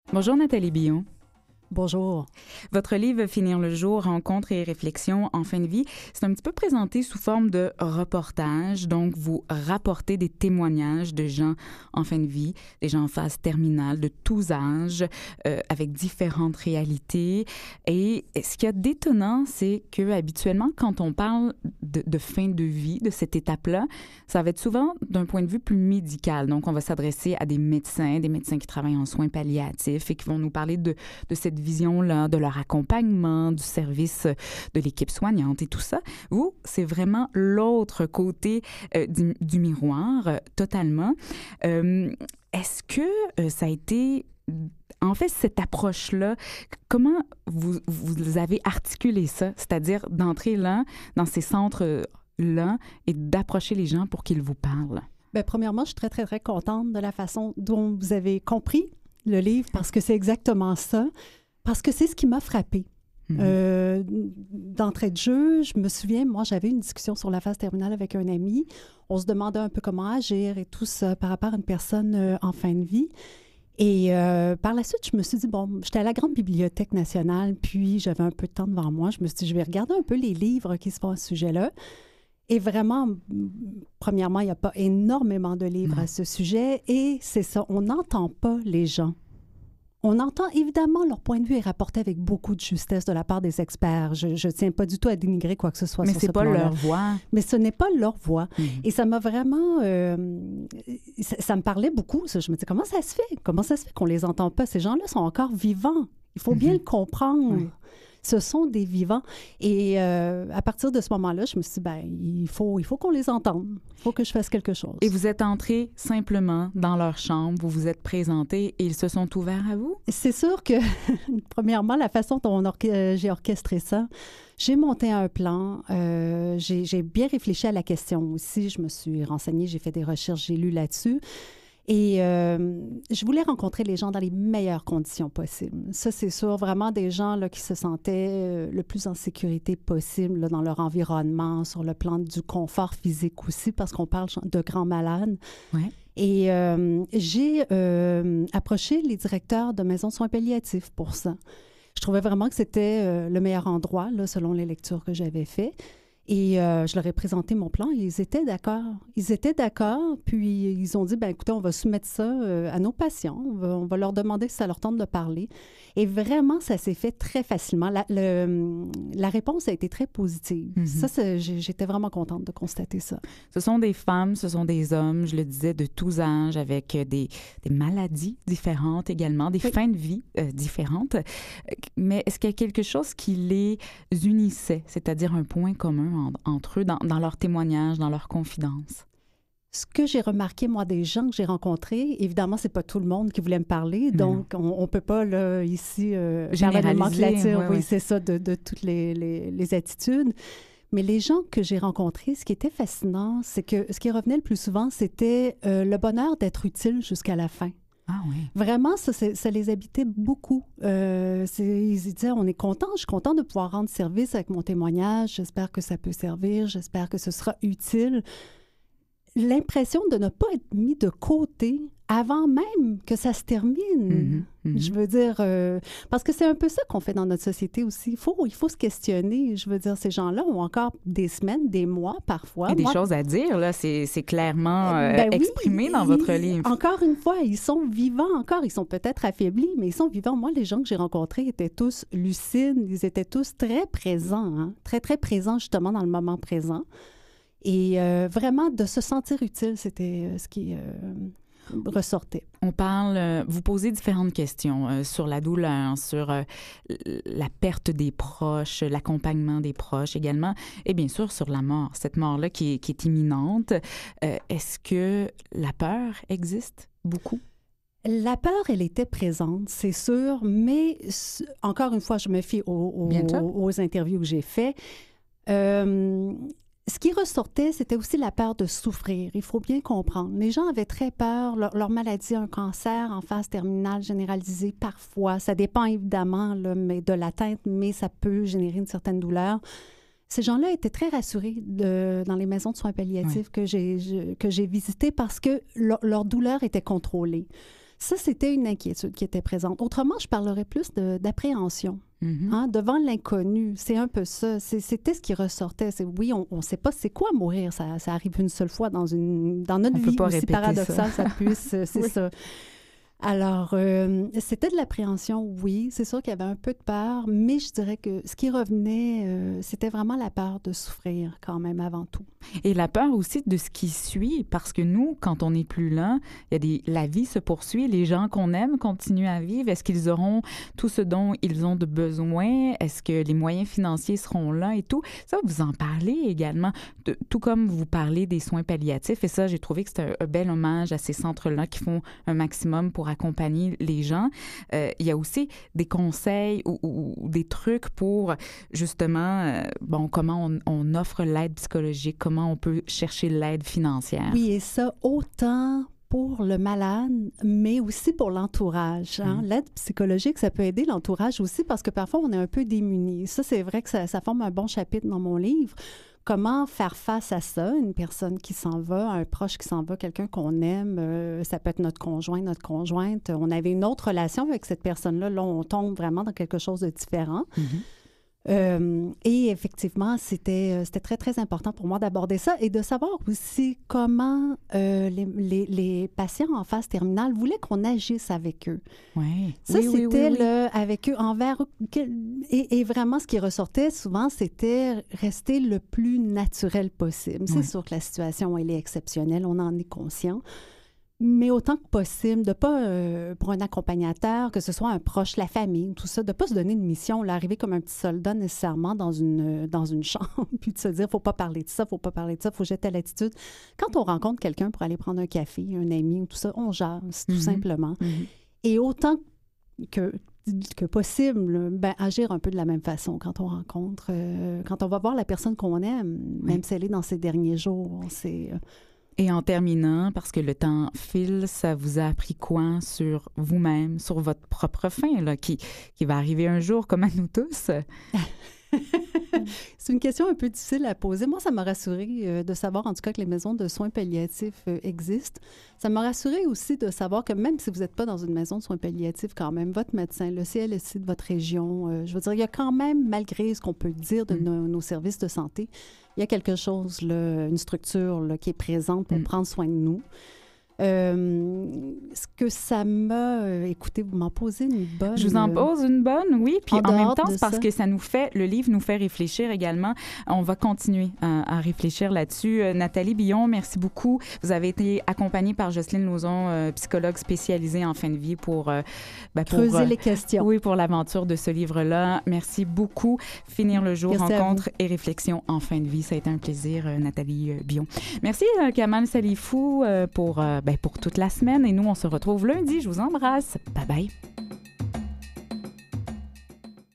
Bonjour Nathalie Billon. Bonjour. Votre livre Finir le jour, rencontres et réflexions en fin de vie, c'est un petit peu présenté sous forme de reportage. Donc, vous rapportez des témoignages de gens en fin de vie, des gens en phase terminale, de tous âges, avec différentes réalités. Et ce qu'il y a d'étonnant, c'est que habituellement, quand on parle de fin de vie, de cette étape-là, ça va être souvent d'un point de vue plus médical. Donc, on va s'adresser à des médecins qui travaillent en soins palliatifs et qui vont nous parler de cette vision-là, de leur accompagnement, du service de l'équipe soignante et tout ça. Vous, c'est vraiment l'autre côté du miroir, totalement. Est-ce que ça a été... En fait, cette approche-là, comment vous avez articulé ça? C'est-à-dire d'entrer là, dans ces centres-là et d'approcher les gens pour qu'ils vous parlent? Bien, premièrement, je suis très, très, très contente de la façon dont vous avez compris le livre parce que c'est exactement ça. Parce que c'est ce qui m'a frappée. D'entrée de jeu, je me souviens, moi, j'avais une discussion sur la phase terminale avec un ami. On se demandait un peu comment agir et tout ça par rapport à une personne en fin de vie. Et par la suite, je me suis dit, bon, j'étais à la Grande Bibliothèque nationale, puis j'avais un peu de temps devant moi. Je me suis dit, je vais regarder un peu les livres qui se font à ce sujet-là. Et vraiment, premièrement, il n'y a pas énormément de livres à ce sujet. Et c'est ça, on n'entend pas les gens. On entend évidemment leur point de vue est rapporté avec beaucoup de justesse de la part des experts. Je ne tiens pas du tout à dénigrer quoi que ce soit. Mais ce n'est pas leur voix. Mais ce n'est pas leur voix. Et ça m'a vraiment... ça me parlait beaucoup. Ça. Je me disais, comment ça se fait? Comment ça se fait qu'on ne les entend pas? Ces gens-là sont encore vivants. Il faut bien le comprendre. Ce sont des vivants. Et à partir de ce moment-là, je me suis dit, ben, il faut qu'on les entende. Il faut que je fasse quelque chose. Et vous êtes entré simplement dans leur chambre, vous vous êtes présenté et ils se sont ouverts à vous? C'est sûr que, premièrement, la façon dont j'ai orchestré ça, j'ai monté un plan, j'ai bien réfléchi à la question aussi. Je me suis renseignée, j'ai fait des recherches, j'ai lu là-dessus. Et je voulais rencontrer les gens dans les meilleures conditions possibles. Ça, c'est sûr, vraiment des gens là, qui se sentaient le plus en sécurité possible là, dans leur environnement, sur le plan du confort physique aussi, parce qu'on parle de grands malades. Ouais. Et j'ai approché les directeurs de maisons de soins palliatifs pour ça. Je trouvais vraiment que c'était le meilleur endroit, là, selon les lectures que j'avais faites. Et je leur ai présenté mon plan et ils étaient d'accord. Ils étaient d'accord, puis ils ont dit, ben écoutez, on va soumettre ça à nos patients. On va leur demander si ça leur tente de parler. Et vraiment, ça s'est fait très facilement. La réponse a été très positive. Ça, j'étais vraiment contente de constater ça. Ce sont des femmes, ce sont des hommes, je le disais, de tous âges, avec des maladies différentes également, des fins de vie différentes. Mais est-ce qu'il y a quelque chose qui les unissait, c'est-à-dire un point commun entre eux, dans leurs témoignages, dans leurs confidences? Ce que j'ai remarqué, moi, des gens que j'ai rencontrés, évidemment, c'est pas tout le monde qui voulait me parler, donc on peut pas, là, ici, faire la nomenclature, oui, c'est ça, de toutes les attitudes. Mais les gens que j'ai rencontrés, ce qui était fascinant, c'est que ce qui revenait le plus souvent, c'était le bonheur d'être utile jusqu'à la fin. Ah oui. Vraiment, ça les habitait beaucoup. Ils disaient, je suis content de pouvoir rendre service avec mon témoignage. J'espère que ça peut servir. J'espère que ce sera utile. L'impression de ne pas être mis de côté avant même que ça se termine. Je veux dire, parce que c'est un peu ça qu'on fait dans notre société aussi. Il faut se questionner. Je veux dire, ces gens-là ont encore des semaines, des mois parfois. Et des choses à dire, là, c'est clairement exprimé dans votre livre. Encore une fois, ils sont vivants encore. Ils sont peut-être affaiblis, mais ils sont vivants. Moi, les gens que j'ai rencontrés étaient tous lucides. Ils étaient tous très présents, hein? Très, très présents justement dans le moment présent. Et vraiment, de se sentir utile, c'était ce qui ressortait. On parle, vous posez différentes questions sur la douleur, sur la perte des proches, l'accompagnement des proches également, et bien sûr sur la mort, cette mort-là qui est imminente. Est-ce que la peur existe beaucoup? La peur, elle était présente, c'est sûr, mais encore une fois, je me fie aux interviews que j'ai faites. Ce qui ressortait, c'était aussi la peur de souffrir. Il faut bien comprendre. Les gens avaient très peur. Leur maladie, un cancer en phase terminale généralisée, parfois. Ça dépend évidemment là, mais de l'atteinte, mais ça peut générer une certaine douleur. Ces gens-là étaient très rassurés dans les maisons de soins palliatifs que j'ai visitées parce que leur douleur était contrôlée. Ça, c'était une inquiétude qui était présente. Autrement, je parlerais plus d'appréhension. Devant l'inconnu, c'est un peu ça. C'était ce qui ressortait. Oui, on ne sait pas c'est quoi mourir. Ça arrive une seule fois dans notre vie, aussi paradoxal ça puisse. C'est ça. Alors, c'était de l'appréhension, oui. C'est sûr qu'il y avait un peu de peur, mais je dirais que ce qui revenait, c'était vraiment la peur de souffrir quand même avant tout. Et la peur aussi de ce qui suit, parce que nous, quand on n'est plus là, la vie se poursuit, les gens qu'on aime continuent à vivre. Est-ce qu'ils auront tout ce dont ils ont de besoin? Est-ce que les moyens financiers seront là et tout? Ça, vous en parlez également, tout comme vous parlez des soins palliatifs. Et ça, j'ai trouvé que c'était un bel hommage à ces centres-là qui font un maximum pour accompagner les gens. Il y a aussi des conseils ou des trucs pour justement, comment on offre l'aide psychologique, comment on peut chercher l'aide financière. Oui, et ça, autant pour le malade, mais aussi pour l'entourage. L'aide psychologique, ça peut aider l'entourage aussi parce que parfois, on est un peu démunis. Ça, c'est vrai que ça forme un bon chapitre dans mon livre. Comment faire face à ça, une personne qui s'en va, un proche qui s'en va, quelqu'un qu'on aime, ça peut être notre conjoint, notre conjointe. On avait une autre relation avec cette personne-là. Là, on tombe vraiment dans quelque chose de différent. Et effectivement, c'était très, très important pour moi d'aborder ça et de savoir aussi comment les patients en phase terminale voulaient qu'on agisse avec eux. Oui. Ça, c'était avec eux, envers eux. Et vraiment, ce qui ressortait souvent, c'était rester le plus naturel possible. C'est sûr que la situation, elle est exceptionnelle, on en est conscient. Mais autant que possible, de ne pas, pour un accompagnateur, que ce soit un proche, la famille, tout ça, de ne pas se donner une mission, arriver comme un petit soldat nécessairement dans une chambre, puis de se dire, il ne faut pas parler de ça, il ne faut pas parler de ça, il faut jeter à l'attitude. Quand on rencontre quelqu'un pour aller prendre un café, un ami ou tout ça, on jase, tout simplement. Et autant que possible, agir un peu de la même façon quand on rencontre, quand on va voir la personne qu'on aime, même si elle est dans ses derniers jours, c'est... Et en terminant, parce que le temps file, ça vous a appris quoi sur vous-même, sur votre propre fin, là, qui va arriver un jour, comme à nous tous? C'est une question un peu difficile à poser. Moi, ça m'a rassurée de savoir, en tout cas, que les maisons de soins palliatifs existent. Ça m'a rassurée aussi de savoir que même si vous n'êtes pas dans une maison de soins palliatifs, quand même, votre médecin, le CLSC de votre région, je veux dire, il y a quand même, malgré ce qu'on peut dire de nos services de santé, il y a quelque chose, là, une structure là, qui est présente pour prendre soin de nous. Ce que ça m'a... écoutez, vous m'en posez une bonne... Je vous en pose une bonne, oui. Puis en même temps, c'est parce que le livre nous fait réfléchir également. On va continuer à réfléchir là-dessus. Nathalie Billon, merci beaucoup. Vous avez été accompagnée par Jocelyne Lauzon, psychologue spécialisée en fin de vie pour creuser les questions. Oui, pour l'aventure de ce livre-là. Merci beaucoup. Finir le jour, merci rencontres et réflexions en fin de vie. Ça a été un plaisir, Nathalie Billon. Merci, Kamal Salifou, pour toute la semaine. Et nous, on se retrouve lundi. Je vous embrasse. Bye bye.